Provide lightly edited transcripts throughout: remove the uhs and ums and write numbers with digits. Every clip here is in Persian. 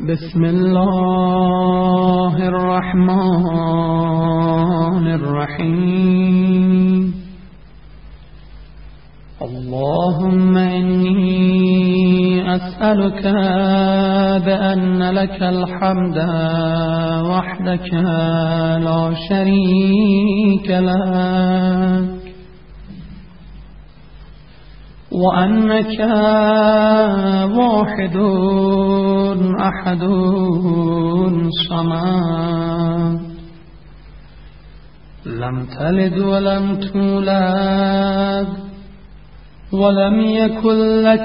بسم الله الرحمن الرحيم. اللهم إني أسألك بأن لك الحمد وحدك لا شريك لك، وأنك واحد أحد صمد، لم تلد ولم تولد ولم يكن لك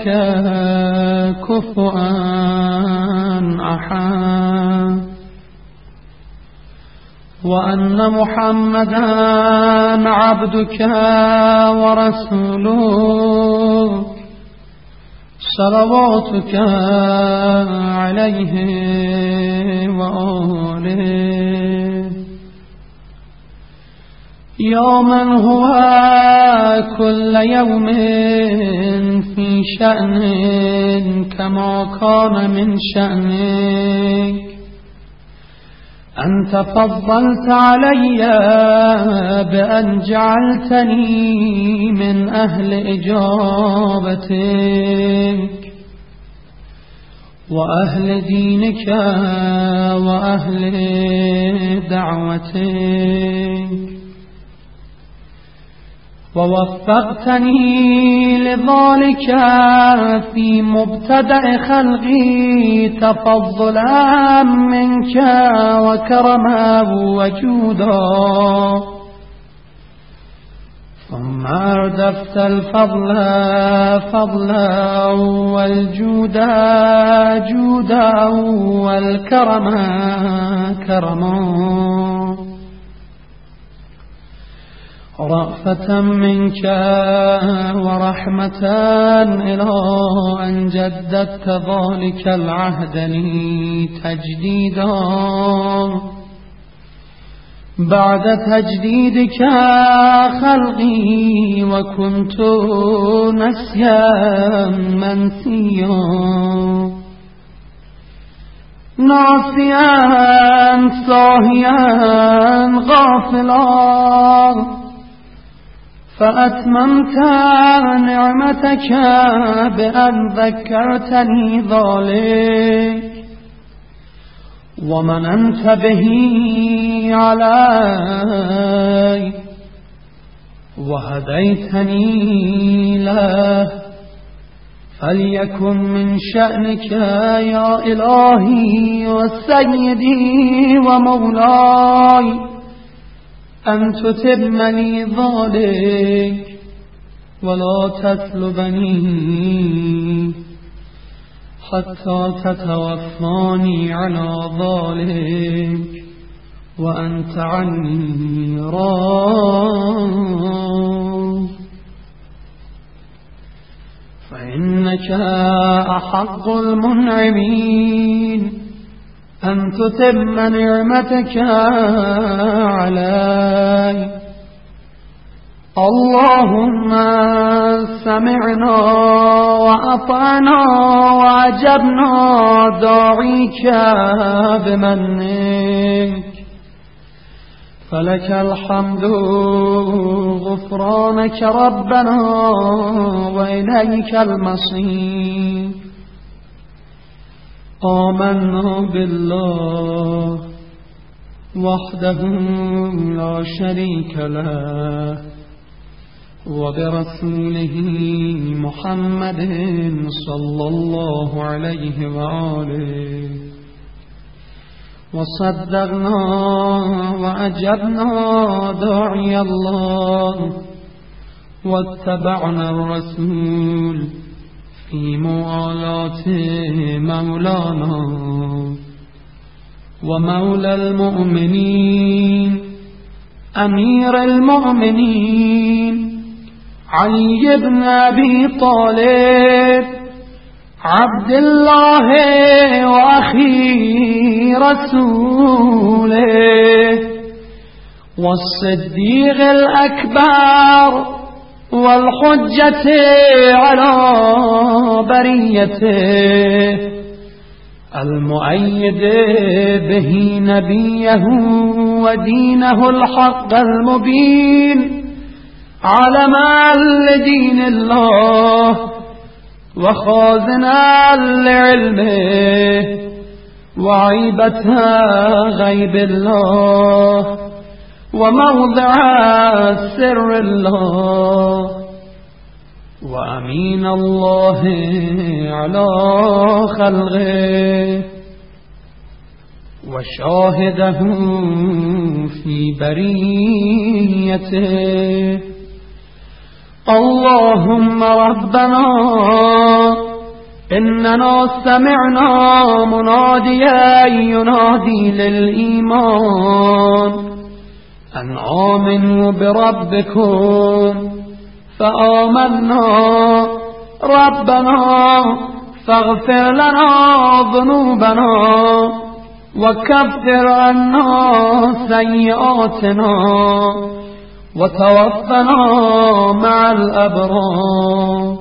كفوا أحد، وأن محمدا عبدك ورسولك صلواتك عليه وآله، يا من هو كل يوم في شأن كما كان من شأنك، أنت فضلت علي بأن جعلتني من أهل إجابتك وأهل دينك وأهل دعوتك، ووفقتني لذلك في مبتدأ خلقي تفضلا منك وكرما وجودا، ثم أردفت الفضل فضلا والجود جودا والكرم كرما، رأفة منك ورحمة إلى أن جددت ذلك العهد لي تجديدا بعد تجديدك خلقي، وكنت نسيا منسيا ناسيا ساهيا غافلا، فأتممت نعمتك بأن ذكرتني ذلك ومننت به علي وهديتني له، فليكن من شأنك يا إلهي وسيدي ومولاي أن تتم لي ذلك ولا تسلبني حتى تتوفاني على ذلك وأنت عني راض، فإنك أحق المنعمين أن تتم نعمتك علي. اللهم سمعنا وأطعنا وأجبنا داعيك بمنك، فلك الحمد غفرانك ربنا وإليك المصير. آمنا بالله وحده لا شريك له وبرسوله محمد صلى الله عليه وآله، وصدقنا وأجبنا داعي الله واتبعنا الرسول في موالاة مولانا ومولى المؤمنين أمير المؤمنين علي بن أبي طالب عبد الله وأخي رسوله، والصديق الأكبر والحجة على بريته المؤيد به نبيه ودينه الحق المبين علما لدين الله وخازنا لعلمه وعيبتها غيب الله وموضع سر الله وأمين الله على خلقه وشاهده في بريته. اللهم ربنا إننا سمعنا مناديا ينادي للإيمان أن آمنوا بربكم فآمنا ربنا فاغفر لنا ذنوبنا وكفر عنا سيئاتنا وتوفنا مع الأبرار.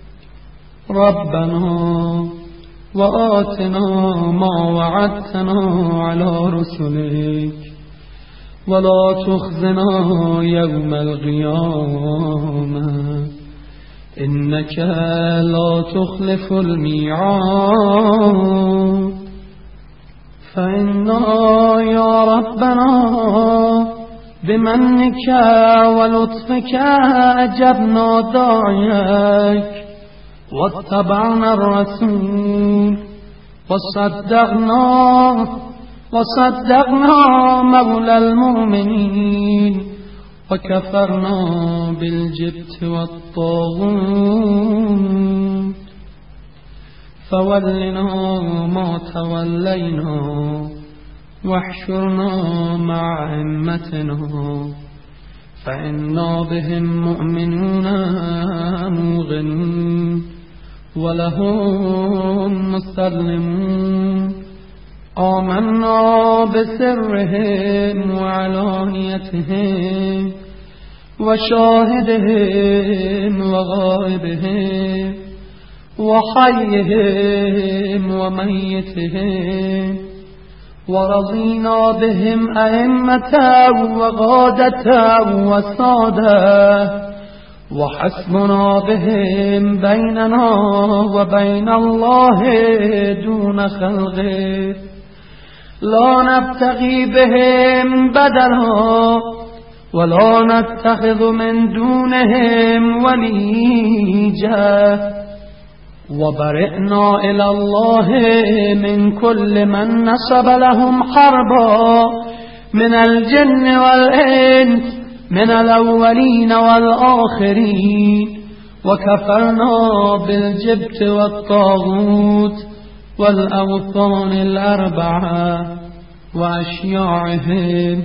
ربنا وآتنا ما وعدتنا على رسلك ولا تخزنا يوم القيامة إنك لا تخلف الميعاد. فإنا يا ربنا بمنك ولطفك أجبنا داعيك واتبعنا الرسول وصدقنا مولى المؤمنين وكفرنا بالجبت والطاغوت. فولنا ما تولينا واحشرنا مع أئمتنا فإنا بهم مؤمنون موقنون ولهم مسلمون. آمنا بسرهم وعلانيتهم وشاهدهم وغائبهم وحيهم وميتهم ورضينا بهم أئمة وقادة وسادة وحسبنا بهم بيننا وبين الله دون خلقه لا نبتغي بهم بدلا ولا نتخذ من دونهم وليجا. وبرئنا إلى الله من كل من نصب لهم حربا من الجن والإنس من الأولين والآخرين وكفرنا بالجبت والطاغوت والأوثان الأربعة وأشياعهم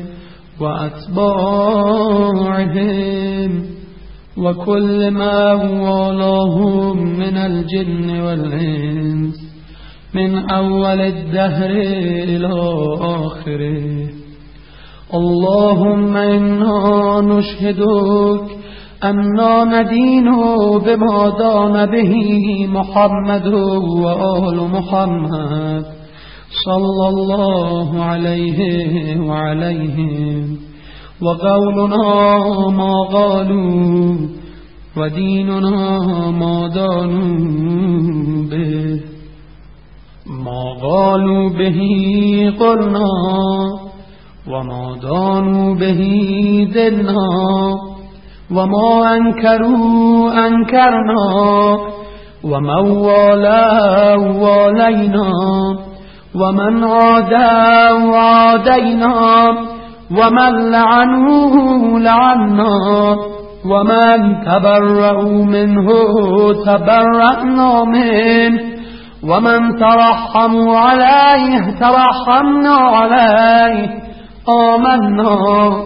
وأتباعهم وكل ما والاهم من الجن والإنس من أول الدهر إلى آخره. اللهم إنا نشهدك أننا ندين بما دان به محمد وآل محمد صلى الله عليه وعليهم وقولنا ما قالوا وديننا ما دانوا به ما قالوا به قلنا وما دانوا به دلنا وما أنكروا أنكرنا ومن والاه والينا ومن عاداه عادينا ومن لعنوه لعنا ومن تبرأوا منه تبرأنا منه ومن ترحموا عليه ترحمنا عليه. آمنا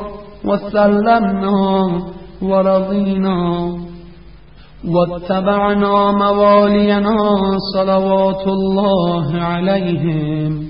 وسلمنا ورضينا واتبعنا موالينا صلوات الله عليهم.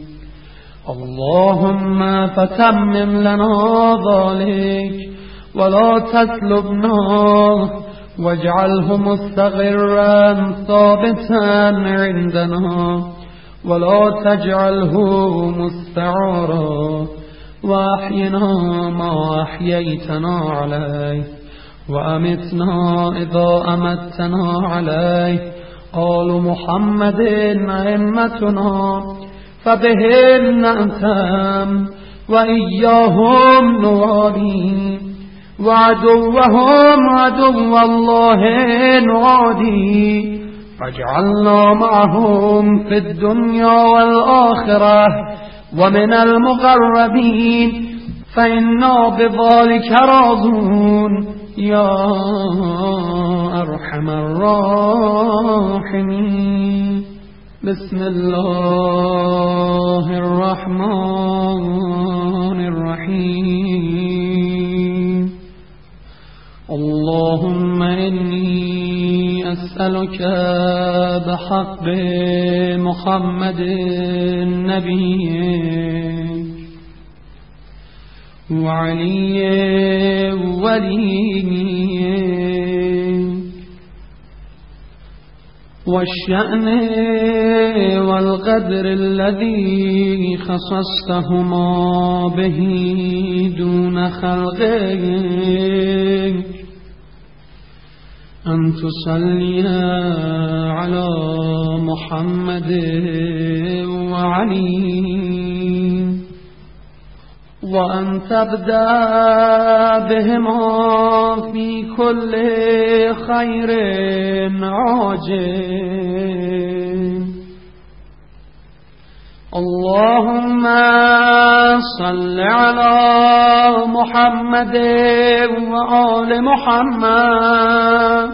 اللهم فتمم لنا ذلك ولا تسلبنا واجعله مستقرا ثابتا عندنا ولا تجعله مستعارا وأحينا ما أحييتنا عليه وأمتنا إذا أمتنا عليه. آل محمد أئمتنا فبهم نأتم وإياهم نوالي وعدوهم عدو الله نعادي. فاجعلنا معهم في الدنيا والآخرة ومن المقربين فإنا بذلك راضون يا أرحم الراحمين. بسم الله الرحمن الرحيم. اللهم إني أسألك بحق محمد نبيك وعلي وليك والشأن والقدر الذي خصصتهما به دون خلقك أن تصلي على محمد وعلي وأن تبدأ بهما في كل خير عاجل. اللهم صل على محمد وآل محمد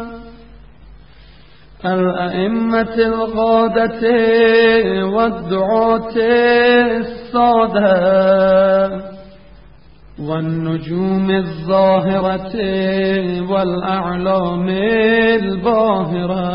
الأئمة القادة والدعاة السادة والنجوم الظاهرة والأعلام الباهرة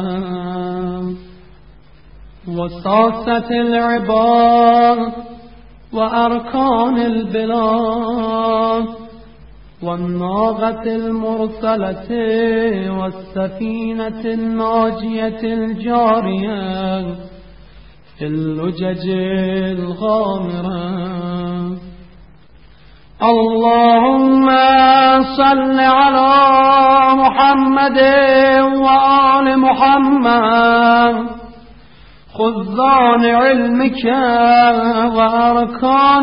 وساسة العباد وأركان البلاد والناقة المرسلة والسفينة الناجية الجارية في اللجج الغامرة. اللهم صل على محمد وآل محمد خزان علمك وأركان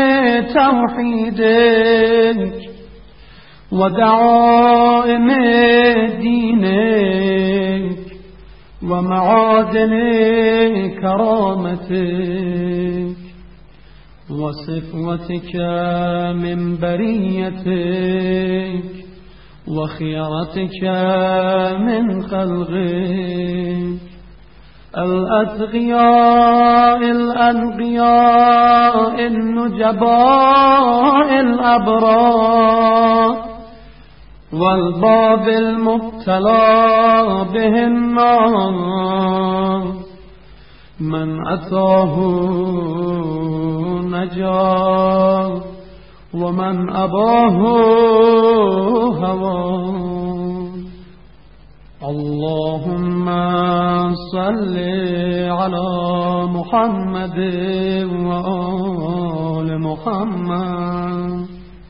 توحيدك ودعائم دينك ومعادن كرامتك وصفوتك من بريتك وخيرتك من خلقك الأتقياء الأنقياء النجباء الأبرار والباب المبتلى به النار من أتاه نجا ومن أباه هوى. اللهم صل على محمد وآل محمد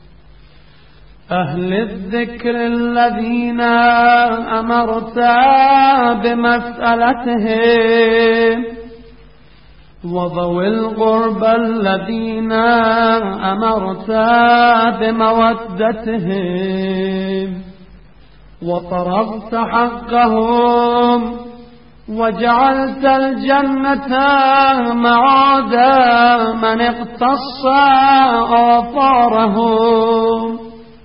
أهل الذكر الذين أمرت بمسألتهم وذوي القربى الذين أمرت بمودتهم وطرقت حقهم وجعلت الجنة معاد من اقتص آثارهم.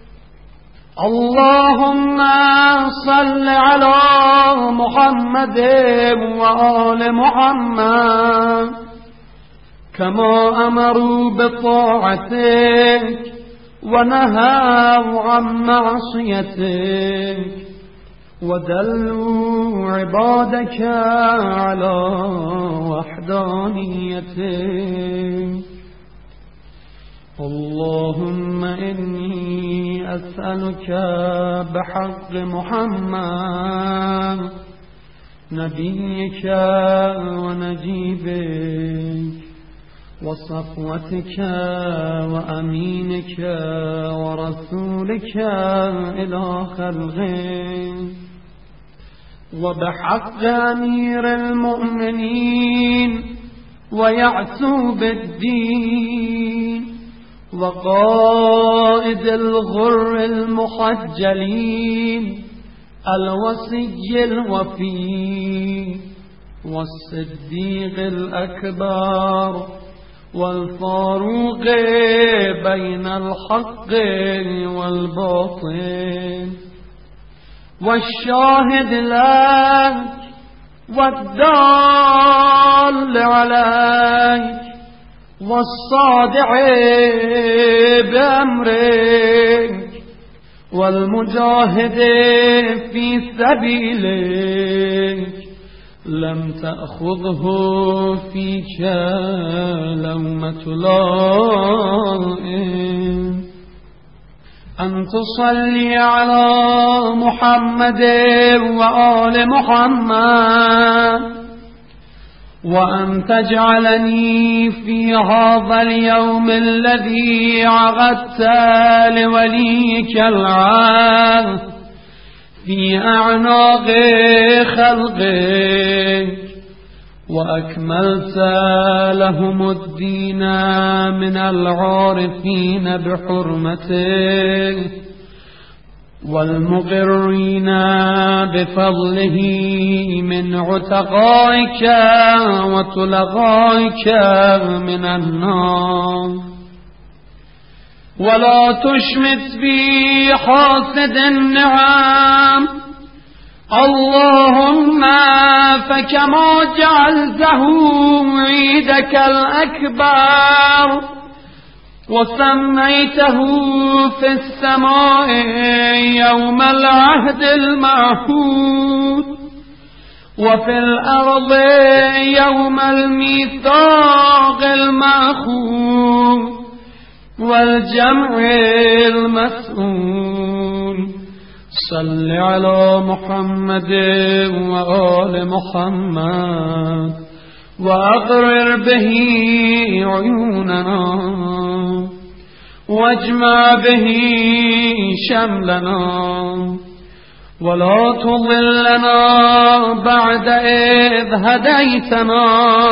اللهم صل على محمد وآل محمد كما أمروا بطاعتك ونهوا عن معصيتك ودلوا عبادك على وحدانيتك. اللهم إني أسألك بحق محمد نبيك ونجيبك وصفوتك وأمينك ورسولك إلى خلقك، وبحق أمير المؤمنين ويعسوب الدين وقائد الغر المحجلين الوصي الوفي والصديق الأكبر والفاروق بين الحق والباطل، والشاهد لك والدال عليك والصادع بأمرك والمجاهد في سبيلك، لم تأخذه فيك لومة لائم، أن تصلي على محمد وآل محمد، وأن تجعلني في هذا اليوم الذي عقدت لوليك العهد في أعناق خلقك، وأكملت لهم الدين من العارفين بحرمتك والمقرين بفضله من عتقائك وطلقائك من النار، ولا تشمت بي حاسد النعم، اللهم فكما جعلته عيدك الأكبر وسميته في السماء يوم العهد المعهود وفي الأرض يوم الميثاق المأخوذ والجمع المسؤول، صل على محمد وآل محمد وأقرر به عيوننا واجمع به شملنا، ولا تضلنا بعد إذ هديتنا،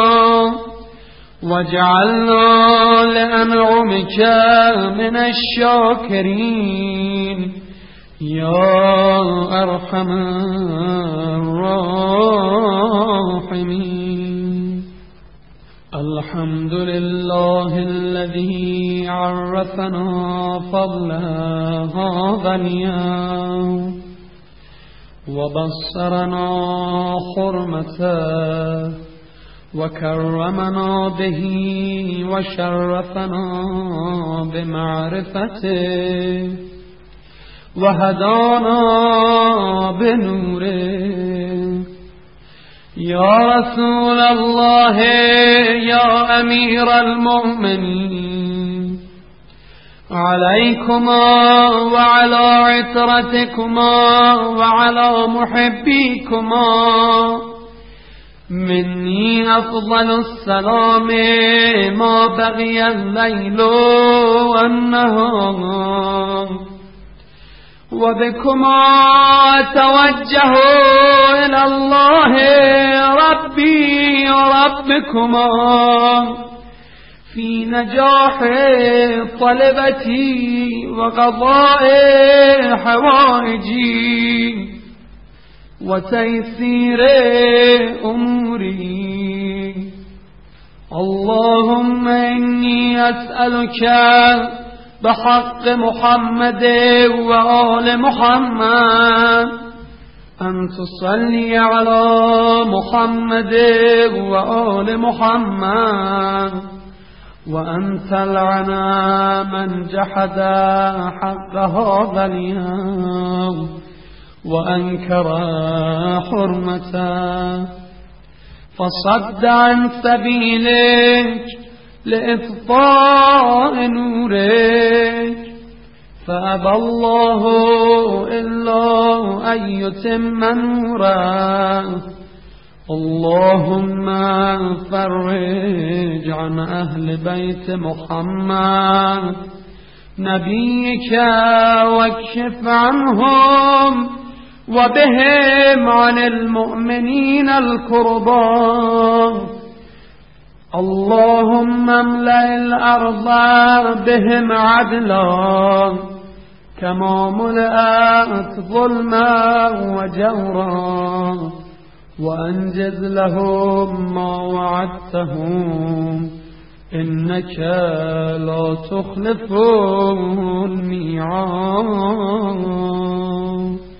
واجعلنا لأنعمك من الشاكرين يا أرحم الراحمين. الحمد لله الذي عرفنا فضل هذا اليوم وبصرنا حرمته وكرمنا به وشرفنا بمعرفته وهدانا بنوره. يا رسول الله يا أمير المؤمنين، عليكما وعلى عترتكما وعلى محبيكما مني أفضل السلام ما بقي الليل والنهار، وبكما أتوجه إلى الله ربي وربكما في نجاح طلبتي وقضاء حوائجي وتيسير أموري. اللهم إني أسألك بحق محمد وآل محمد أن تصلي على محمد وآل محمد، وأن تلعن من جحد حق هذا اليوم وأنكر حرمته فصد عن سبيلك لإطفاء نورك، فأبى الله إلا أن يتم نوره اللهم فرج عن أهل بيت محمد نبيك واكشف عنهم وبهم عن المؤمنين الكربا. اللهم املأ الأرض بهم عدلا كما ملأت ظلما وجورا، وأنجز لهم ما وعدتهم إنك لا تخلف الميعاد.